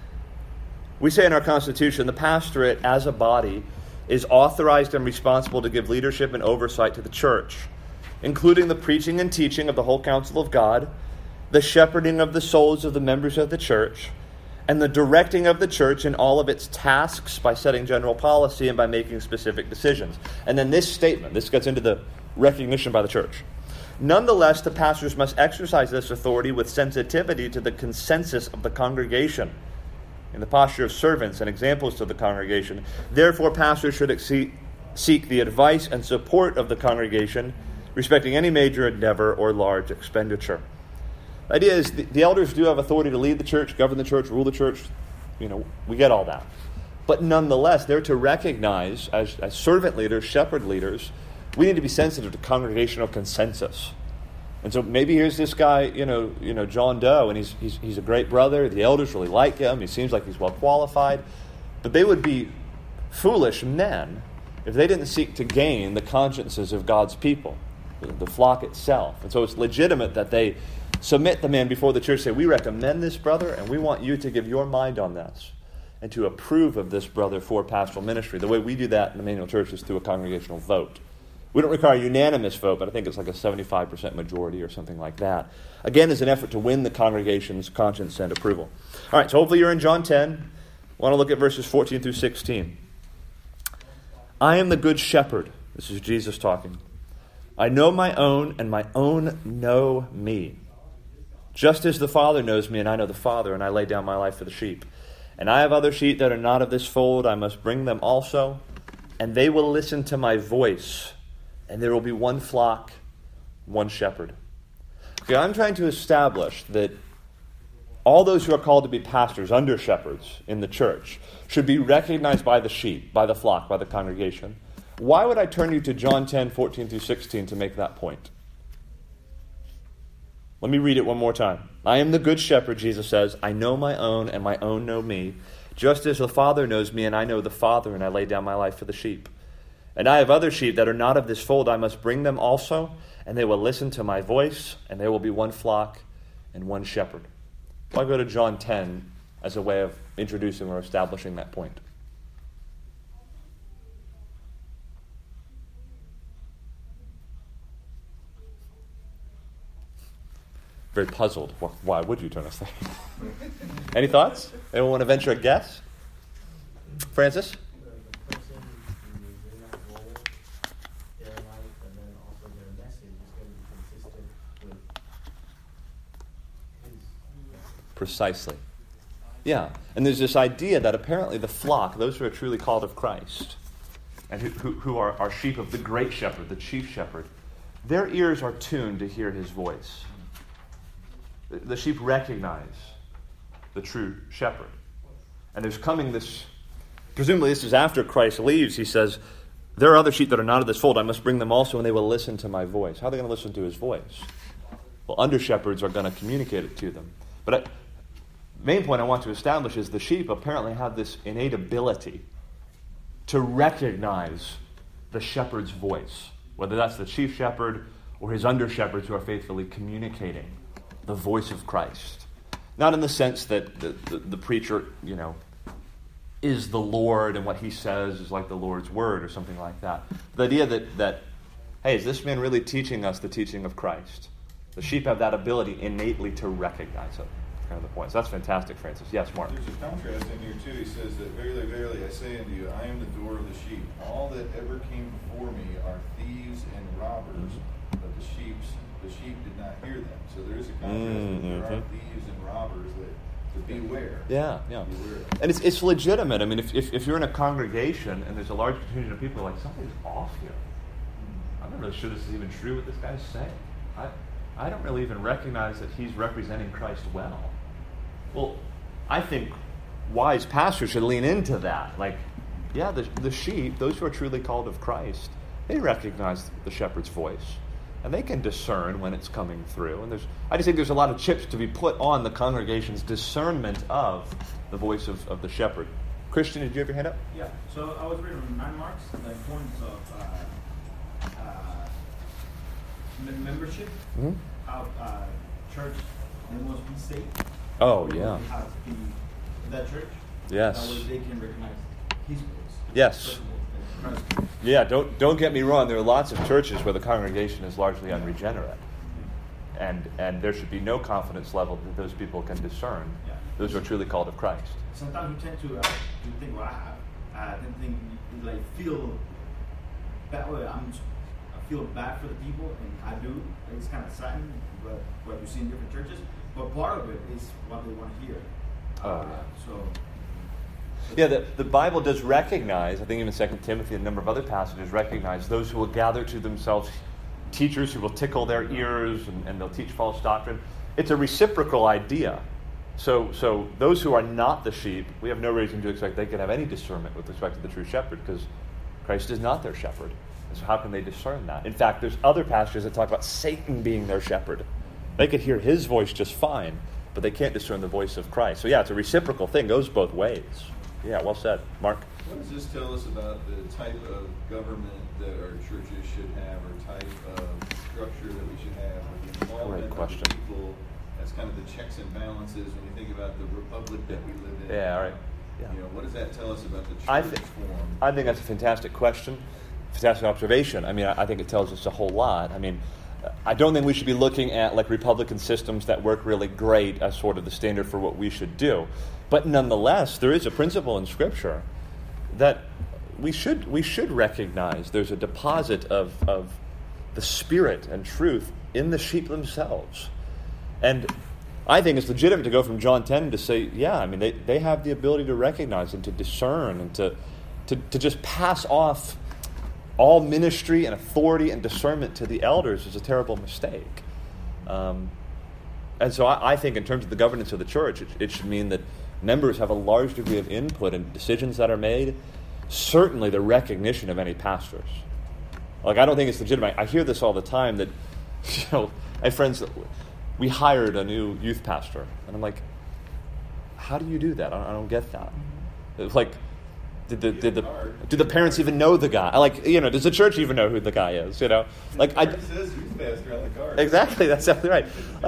S2: We say in our Constitution, the pastorate as a body is authorized and responsible to give leadership and oversight to the church, including the preaching and teaching of the whole counsel of God, the shepherding of the souls of the members of the church, and the directing of the church in all of its tasks by setting general policy and by making specific decisions. And then this statement, this gets into the recognition by the church. Nonetheless, the pastors must exercise this authority with sensitivity to the consensus of the congregation, in the posture of servants and examples to the congregation. Therefore, pastors should seek the advice and support of the congregation respecting any major endeavor or large expenditure. The idea is the elders do have authority to lead the church, govern the church, rule the church. We get all that. But nonetheless, they're to recognize, as servant leaders, shepherd leaders, we need to be sensitive to congregational consensus. And so maybe here's this guy, John Doe, and he's a great brother. The elders really like him. He seems like he's well qualified. But they would be foolish men if they didn't seek to gain the consciences of God's people, the flock itself. And so it's legitimate that they submit the man before the church, say, we recommend this brother, and we want you to give your mind on this and to approve of this brother for pastoral ministry. The way we do that in the Emmanuel Church is through a congregational vote. We don't require a unanimous vote, but I think it's like a 75% majority or something like that. Again, as an effort to win the congregation's conscience and approval. All right, so hopefully you're in John 10. I want to look at verses 14 through 16. I am the good shepherd. This is Jesus talking. I know my own, and my own know me. Just as the Father knows me, and I know the Father, and I lay down my life for the sheep. And I have other sheep that are not of this fold. I must bring them also, and they will listen to my voice. And there will be one flock, one shepherd. Okay, I'm trying to establish that all those who are called to be pastors, under shepherds in the church, should be recognized by the sheep, by the flock, by the congregation. Why would I turn you to John 10, 14 through 16 to make that point? Let me read it one more time. I am the good shepherd, Jesus says. I know my own, and my own know me. Just as the Father knows me, and I know the Father, and I lay down my life for the sheep. And I have other sheep that are not of this fold. I must bring them also, and they will listen to my voice, and there will be one flock and one shepherd. I'll go to John 10 as a way of introducing or establishing that point. very puzzled. Why would you turn us there? Any thoughts? Anyone want to venture a guess? Francis?
S1: The person who is in that role, their life, and then also their message is going to be consistent with his.
S2: Precisely. Yeah. And there's this idea that apparently the flock, those who are truly called of Christ, and who are sheep of the great shepherd, the chief shepherd, their ears are tuned to hear his voice. The sheep recognize the true shepherd. And there's coming this, presumably this is after Christ leaves, he says, there are other sheep that are not of this fold. I must bring them also, and they will listen to my voice. How are they going to listen to his voice? Well, under-shepherds are going to communicate it to them. But the main point I want to establish is the sheep apparently have this innate ability to recognize the shepherd's voice, whether that's the chief shepherd or his under-shepherds who are faithfully communicating the voice of Christ. Not in the sense that the preacher, is the Lord and what he says is like the Lord's word or something like that. The idea that hey, is this man really teaching us the teaching of Christ? The sheep have that ability innately to recognize it. That's kind of the point. So that's fantastic, Francis. Yes, Mark.
S4: There's a contrast in here too. He says that, verily, verily, I say unto you, I am the door of the sheep. All that ever came before me are thieves and robbers, but the sheep did not hear them. So there is a contrast. There are thieves and robbers to beware.
S2: Yeah.
S4: Beware.
S2: And it's legitimate. I mean, if you're in a congregation and there's a large contingent of people like, something's off here. I'm not really sure this is even true what this guy's saying. I don't really even recognize that he's representing Christ well. Well, I think wise pastors should lean into that. Like, yeah, the sheep, those who are truly called of Christ, they recognize the shepherd's voice. And they can discern when it's coming through. And I just think there's a lot of chips to be put on the congregation's discernment of the voice of the shepherd. Christian, did you have your hand up?
S3: Yeah, so I was reading 9 Marks, the importance of membership, how church must be safe.
S2: Oh, yeah.
S3: How to be that church.
S2: Yes.
S3: That way they can recognize his voice.
S2: Yes. Yeah, don't get me wrong. There are lots of churches where the congregation is largely unregenerate. And there should be no confidence level that those people can discern those who are truly called of Christ.
S3: Sometimes we tend to think, well, I didn't think, feel that way. I feel bad for the people, and I do. It's kind of saddening what you see in different churches. But part of it is what they want to hear.
S2: The Bible does recognize, I think even 2 Timothy and a number of other passages recognize those who will gather to themselves teachers who will tickle their ears and they'll teach false doctrine. It's a reciprocal idea. So those who are not the sheep, we have no reason to expect they can have any discernment with respect to the true shepherd because Christ is not their shepherd. And so how can they discern that? In fact, there's other passages that talk about Satan being their shepherd. They could hear his voice just fine, but they can't discern the voice of Christ. So it's a reciprocal thing. It goes both ways. Yeah, well said. Mark?
S4: What does this tell us about the type of government that our churches should have, or type of structure that we should have, or the involvement of the people as kind of the checks and balances when you think about the republic that we live in?
S2: Yeah, all right. Yeah.
S4: What does that tell us about the church form?
S2: I think that's a fantastic question, fantastic observation. I mean, I think it tells us a whole lot. I mean, I don't think we should be looking at like Republican systems that work really great as sort of the standard for what we should do. But nonetheless, there is a principle in Scripture that we should recognize there's a deposit of the Spirit and truth in the sheep themselves. And I think it's legitimate to go from John 10 to say, they have the ability to recognize and to discern and to just pass off all ministry and authority and discernment to the elders is a terrible mistake. And so I think in terms of the governance of the church, it should mean that members have a large degree of input in decisions that are made, certainly the recognition of any pastors. Like, I don't think it's legitimate. I hear this all the time that, I have friends that we hired a new youth pastor. And I'm like, how do you do that? I don't get that. It's like, do the parents even know the guy? Does the church even know who the guy is?
S4: It says youth pastor on the card.
S2: Exactly, that's exactly right.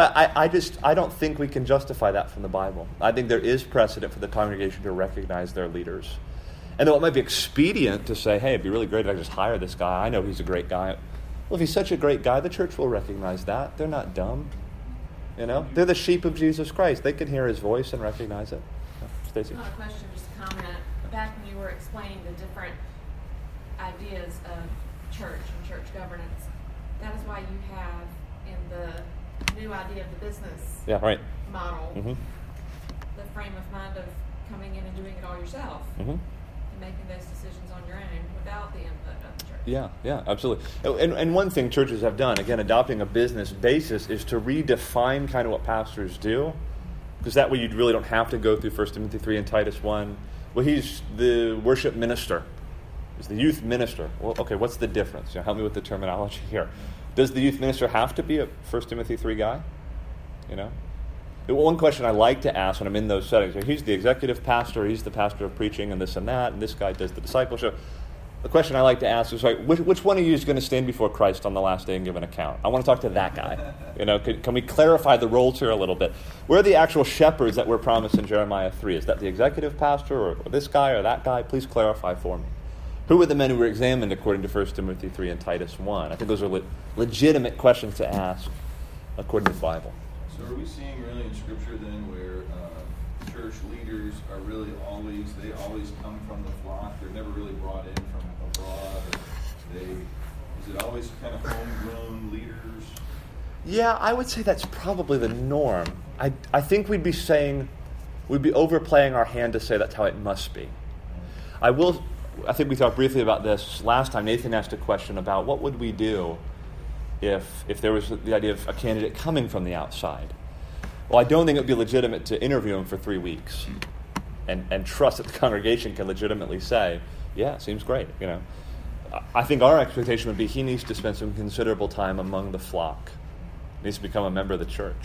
S2: I don't think we can justify that from the Bible. I think there is precedent for the congregation to recognize their leaders. And though it might be expedient to say, hey, it'd be really great if I just hire this guy. I know he's a great guy. Well, if he's such a great guy, the church will recognize that. They're not dumb. You know, they're the sheep of Jesus Christ. They can hear his voice and recognize it. Stacy?
S5: Not a question, just a comment. Back when you were explaining the different ideas of church and church governance, that is why you have in the new idea of the business model the frame of mind of coming in and doing it all yourself and making those decisions on your own without the input of the church.
S2: Yeah, absolutely. And one thing churches have done, again, adopting a business basis, is to redefine kind of what pastors do, because that way you really don't have to go through 1 Timothy 3 and Titus 1. Well, he's the worship minister. He's the youth minister. Well, okay, what's the difference? Help me with the terminology here. Does the youth minister have to be a 1 Timothy 3 guy? One question I like to ask when I'm in those settings, he's the executive pastor, he's the pastor of preaching and this and that, and this guy does the discipleship. The question I like to ask is, which one of you is going to stand before Christ on the last day and give an account? I want to talk to that guy. Can we clarify the roles here a little bit? Where are the actual shepherds that were promised in Jeremiah 3? Is that the executive pastor or this guy or that guy? Please clarify for me. Who were the men who were examined according to 1 Timothy 3 and Titus 1? I think those are legitimate questions to ask according to the Bible.
S4: So are we seeing really in Scripture then where church leaders are really they always come from the flock? They're never really brought in from abroad? Is it always kind of homegrown leaders?
S2: Yeah, I would say that's probably the norm. I think we'd be overplaying our hand to say that's how it must be. I think we talked briefly about this last time. Nathan asked a question about what would we do if there was the idea of a candidate coming from the outside. Well, I don't think it would be legitimate to interview him for 3 weeks and trust that the congregation can legitimately say, yeah, seems great. I think our expectation would be he needs to spend some considerable time among the flock. He needs to become a member of the church.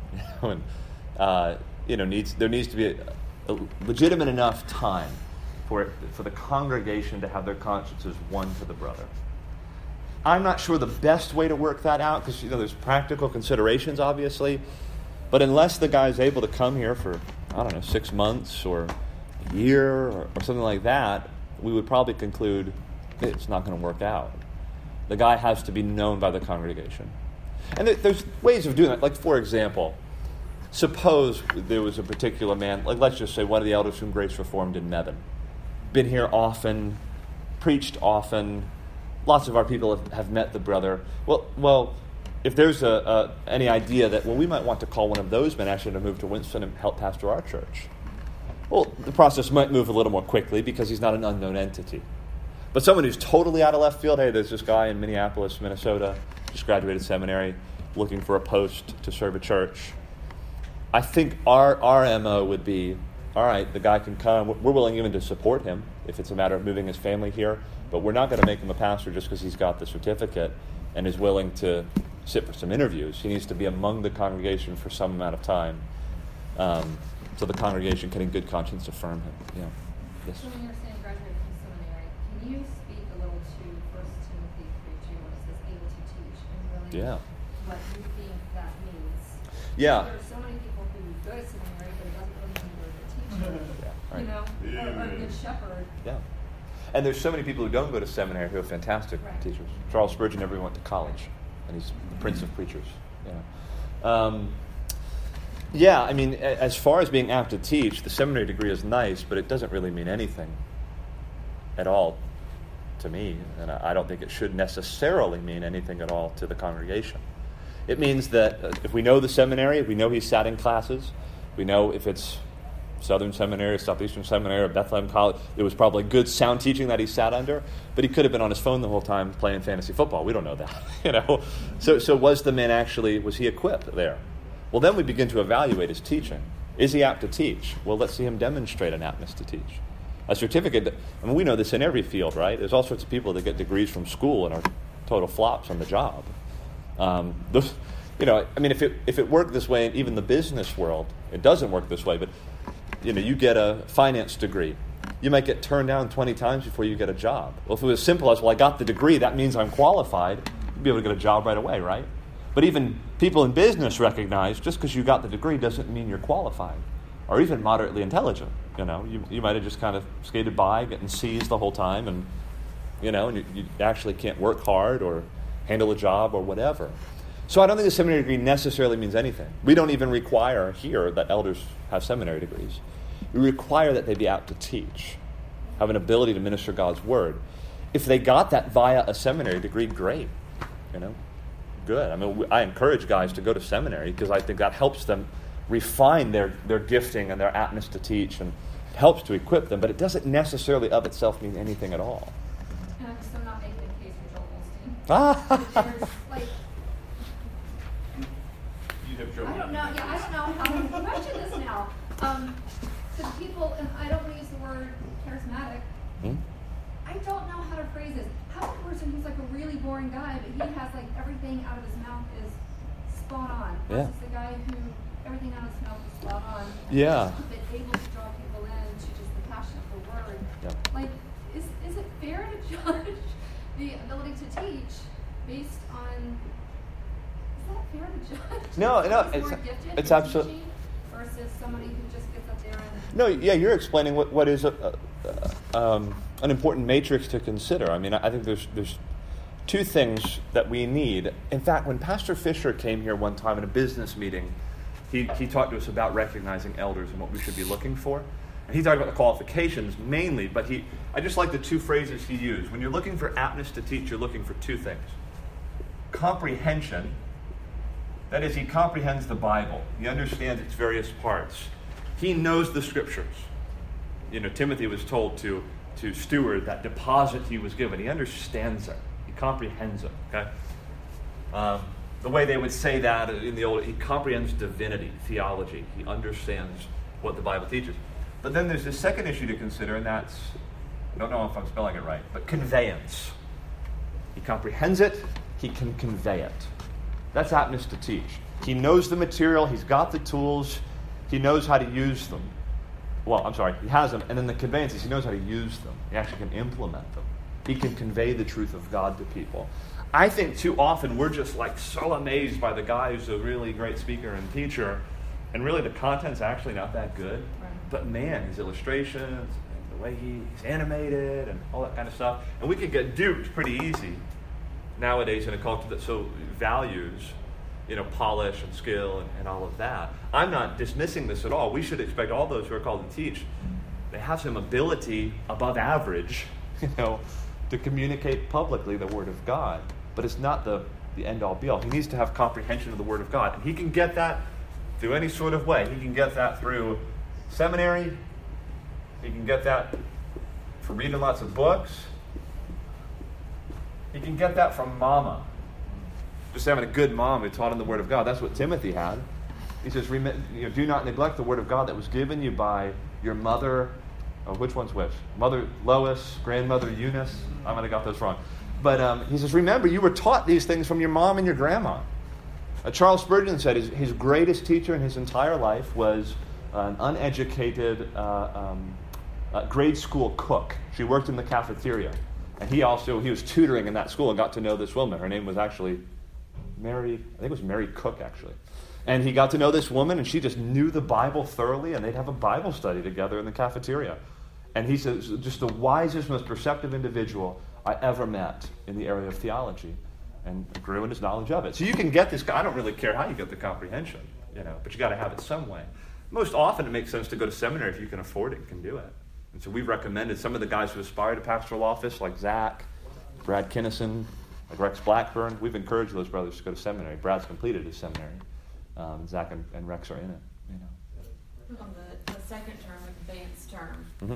S2: There needs to be a legitimate enough time for the congregation to have their consciences one to the brother. I'm not sure the best way to work that out because there's practical considerations, obviously. But unless the guy's able to come here for, 6 months or a year or something like that, we would probably conclude it's not going to work out. The guy has to be known by the congregation. And there's ways of doing that. Like, for example, suppose there was a particular man, like let's just say one of the elders whom Grace Reformed in Mebane. Been here often, preached often. Lots of our people have met the brother. Well, if there's any idea that, we might want to call one of those men actually to move to Winston and help pastor our church. Well, the process might move a little more quickly because he's not an unknown entity. But someone who's totally out of left field, hey, there's this guy in Minneapolis, Minnesota, just graduated seminary, looking for a post to serve a church. I think our MO would be, all right, the guy can come. We're willing even to support him if it's a matter of moving his family here, but we're not going to make him a pastor just because he's got the certificate and is willing to sit for some interviews. He needs to be among the congregation for some amount of time so the congregation can in good conscience affirm him. Yeah. Yes.
S6: So when you're saying graduate from seminary, can you speak a little to 1 Timothy 3:2 where it says able to teach and really what you think that means?
S2: Yeah.
S6: There are so many people who go to seminary but it doesn't really mean they're a teacher.
S2: Yeah, right.
S6: Or a good shepherd.
S2: Yeah. And there's so many people who don't go to seminary who are fantastic teachers. Charles Spurgeon never went to college, and he's the prince of preachers. As far as being apt to teach, the seminary degree is nice, but it doesn't really mean anything at all to me, and I don't think it should necessarily mean anything at all to the congregation. It means that if we know the seminary, if we know he's sat in classes, we know if it's Southern Seminary, Southeastern Seminary, or Bethlehem College, there was probably good sound teaching that he sat under, but he could have been on his phone the whole time playing fantasy football. We don't know that, So was the man was he equipped there? Well, then we begin to evaluate his teaching. Is he apt to teach? Well, let's see him demonstrate an aptness to teach. A certificate, we know this in every field, right? There's all sorts of people that get degrees from school and are total flops on the job. If it worked this way in even the business world, it doesn't work this way, but you get a finance degree. You might get turned down 20 times before you get a job. Well, if it was as simple as, I got the degree, that means I'm qualified, you'd be able to get a job right away, right? But even people in business recognize just because you got the degree doesn't mean you're qualified or even moderately intelligent. You might have just kind of skated by, getting C's the whole time, and you actually can't work hard or handle a job or whatever. So I don't think a seminary degree necessarily means anything. We don't even require here that elders have seminary degrees. We require that they be apt to teach, have an ability to minister God's word. If they got that via a seminary degree, great. Good. I mean, I encourage guys to go to seminary because I think that helps them refine their gifting and their aptness to teach, and it helps to equip them, but it doesn't necessarily of itself mean anything at all.
S6: And I'm still not making a case for Joel Osteen. There's, like,
S4: You'd have trouble.
S6: I don't know how to question this now. The people, and I don't want to use the word charismatic. I don't know how to phrase this. How a person who's like a really boring guy, but he has like everything out of his mouth is spot on.
S2: Yeah.
S6: Versus the guy who everything out of his mouth is spot on.
S2: Yeah.
S6: But able to draw people in to just the passion of the word.
S2: Yeah.
S6: Like, is it fair to judge the ability to teach based on? Is that fair to judge?
S2: No,
S6: Who's more gifted
S2: it's
S6: in
S2: absolutely.
S6: teaching versus somebody who just gets up there and.
S2: No, yeah, you're explaining what is an important matrix to consider. I mean, I think there's two things that we need. In fact, when Pastor Fisher came here one time in a business meeting, he talked to us about recognizing elders and what we should be looking for. And he talked about the qualifications mainly, but I just like the two phrases he used. When you're looking for aptness to teach, you're looking for two things. Comprehension, that is, he comprehends the Bible. He understands its various parts. He knows the Scriptures. Timothy was told to steward that deposit he was given. He understands it. He comprehends it. Okay. The way they would say that in the old, he comprehends divinity, theology. He understands what the Bible teaches. But then there's this second issue to consider, and that's, I don't know if I'm spelling it right, but conveyance. He comprehends it. He can convey it. That's aptness to teach. He knows the material. He's got the tools. He knows how to use them. Well, I'm sorry, he has them. And then the conveyance is he knows how to use them. He actually can implement them. He can convey the truth of God to people. I think too often we're just like so amazed by the guy who's a really great speaker and teacher, and really the content's actually not that good.
S5: Right.
S2: But man, his illustrations, and the way he's animated and all that kind of stuff. And we can get duped pretty easy nowadays in a culture that so values polish and skill and all of that. I'm not dismissing this at all. We should expect all those who are called to teach, they have some ability above average, to communicate publicly the Word of God. But it's not the end-all, be-all. He needs to have comprehension of the Word of God. And he can get that through any sort of way. He can get that through seminary. He can get that from reading lots of books. He can get that from mama. Just having a good mom who taught him the Word of God. That's what Timothy had. He says, do not neglect the Word of God that was given you by your mother. Oh, which one's which? Mother Lois, grandmother Eunice. I might have got those wrong. But he says, remember, you were taught these things from your mom and your grandma. Charles Spurgeon said his greatest teacher in his entire life was an uneducated grade school cook. She worked in the cafeteria. And he was tutoring in that school and got to know this woman. Her name was actually Mary, I think it was Mary Cook, actually. And he got to know this woman, and she just knew the Bible thoroughly, and they'd have a Bible study together in the cafeteria. And he says, just the wisest, most perceptive individual I ever met in the area of theology, and grew in his knowledge of it. So you can get this, I don't really care how you get the comprehension, but you got to have it some way. Most often it makes sense to go to seminary if you can afford it and can do it. And so we've recommended some of the guys who aspire to pastoral office, like Zach, Brad Kinnison, like Rex Blackburn. We've encouraged those brothers to go to seminary. Brad's completed his seminary. Zach and Rex are in it.
S5: On the second term, the conveyance term,
S2: Mm-hmm.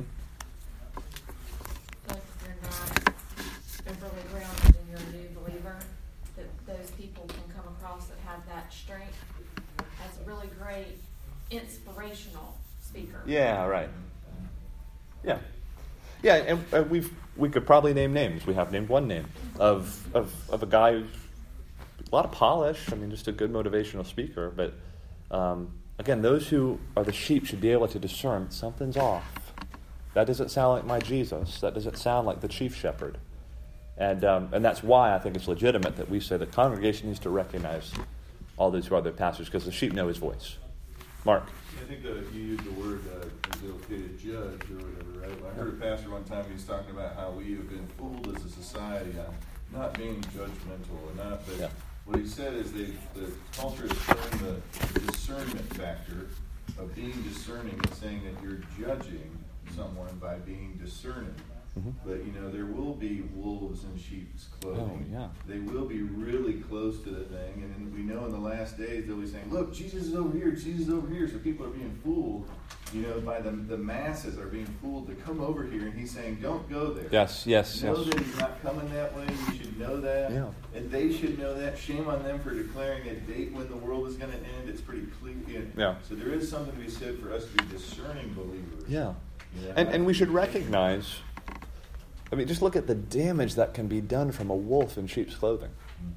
S5: if you're not overly grounded and you're a new believer, that those people can come across that have that strength as a really great inspirational speaker.
S2: Yeah, right. Yeah. Yeah, and we could probably name names. We have named one name of a guy who's a lot of polish. I mean, just a good motivational speaker. But again, those who are the sheep should be able to discern something's off. That doesn't sound like my Jesus. That doesn't sound like the chief shepherd. And that's why I think it's legitimate that we say the congregation needs to recognize all those who are their pastors, because the sheep know his voice. Mark.
S4: I think you used the word, is it okay to judge or whatever, right? I heard a pastor one time, he was talking about how we have been fooled as a society on not being judgmental, and not that,
S2: Yeah.
S4: What he said is the culture is showing the discernment factor of being discerning and saying that you're judging someone by being discerning.
S2: Mm-hmm.
S4: But, there will be wolves in sheep's clothing.
S2: Oh, yeah.
S4: They will be really close to the thing. And then we know in the last days they'll be saying, look, Jesus is over here, Jesus is over here. So people are being fooled, by the masses are being fooled to come over here. And he's saying, don't go there.
S2: Yes.
S4: Know that he's not coming that way. You should know that.
S2: Yeah.
S4: And they should know that. Shame on them for declaring a date when the world is going to end. It's pretty clear.
S2: Yeah.
S4: So there is something to be said for us to be discerning believers.
S2: Yeah. And we should recognize, just look at the damage that can be done from a wolf in sheep's clothing.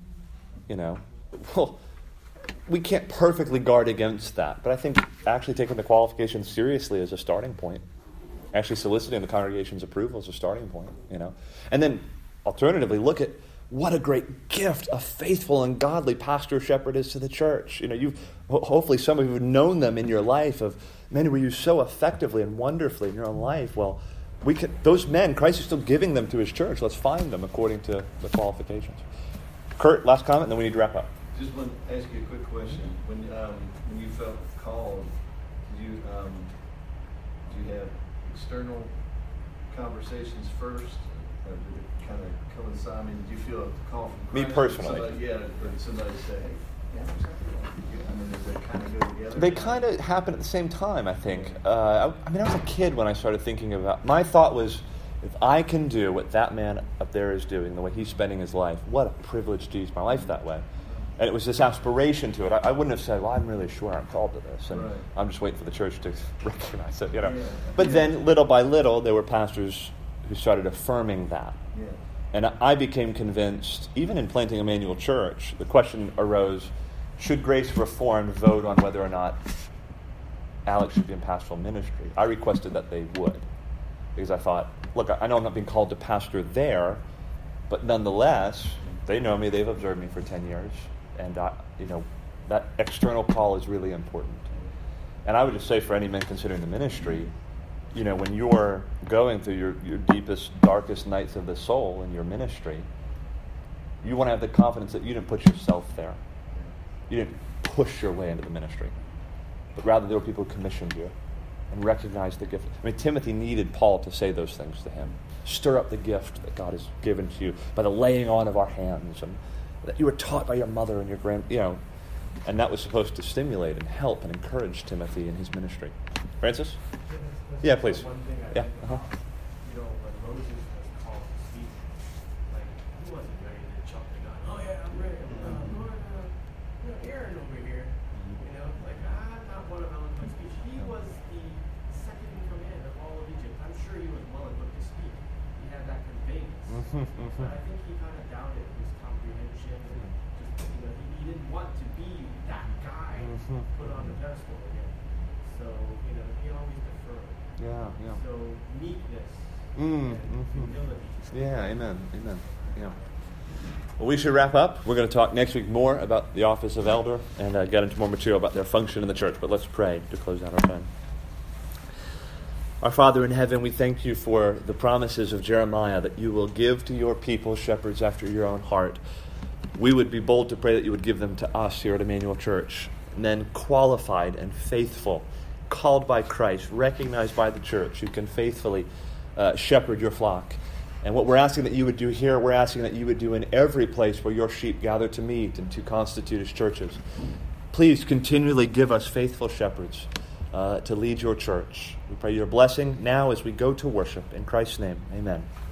S2: Well, we can't perfectly guard against that, but I think actually taking the qualifications seriously is a starting point. Actually soliciting the congregation's approval is a starting point, And then, alternatively, look at what a great gift a faithful and godly pastor or shepherd is to the church. Hopefully some of you have known them in your life of men who were used so effectively and wonderfully in your own life. Well, those men, Christ is still giving them to his church. Let's find them according to the qualifications. Kurt, last comment, and then we need to wrap up.
S7: Just want to ask you a quick question. When you felt called, did you have external conversations first, or did it kind of coincide? Did you feel a call from Christ?
S2: Me personally.
S7: Or did somebody say, hey, yeah, there's something wrong with you? Does that kind of go together?
S2: They kind of happen at the same time, I think. I was a kid when I started thinking about. My thought was, if I can do what that man up there is doing, the way he's spending his life, what a privilege to use my life that way. And it was this aspiration to it. I wouldn't have said, well, I'm really sure I'm called to this. And I'm just waiting for the church to recognize it,
S7: Yeah.
S2: But then, little by little, there were pastors who started affirming that.
S7: Yeah.
S2: And I became convinced, even in planting Emmanuel Church, the question arose, should Grace Reformed vote on whether or not Alex should be in pastoral ministry? I requested that they would. Because I thought, look, I know I'm not being called to pastor there, but nonetheless, they know me, they've observed me for 10 years. And, that external call is really important. And I would just say for any men considering the ministry, when you're going through your deepest, darkest nights of the soul in your ministry, you want to have the confidence that you didn't put yourself there. You didn't push your way into the ministry. But rather there were people who commissioned you and recognized the gift. Timothy needed Paul to say those things to him. Stir up the gift that God has given to you by the laying on of our hands, and that you were taught by your mother and your and that was supposed to stimulate and help and encourage Timothy in his ministry. Francis? Yeah, please.
S8: One thing I
S2: Yeah.
S8: think about, when Moses was called to speak, he wasn't ready to jump the gun. Oh yeah, I'm ready. Lord, Aaron over here. I'm not one of eloquent speech. He was the second in command of all of Egypt. I'm sure he was well equipped to speak. He had that conveyance. But I think he kind of doubted his comprehension and just, he didn't want to be that guy put on the pedestal again. So, he always deferred.
S2: Yeah.
S8: So meekness and humility.
S2: Yeah, amen. Yeah. Well, we should wrap up. We're going to talk next week more about the office of elder and get into more material about their function in the church. But let's pray to close out our time. Our Father in heaven, we thank you for the promises of Jeremiah that you will give to your people shepherds after your own heart. We would be bold to pray that you would give them to us here at Emmanuel Church, men qualified and faithful, called by Christ, recognized by the church, who can faithfully shepherd your flock. And what we're asking that you would do here, we're asking that you would do in every place where your sheep gather to meet and to constitute as churches. Please continually give us faithful shepherds to lead your church. We pray your blessing now as we go to worship. In Christ's name, amen.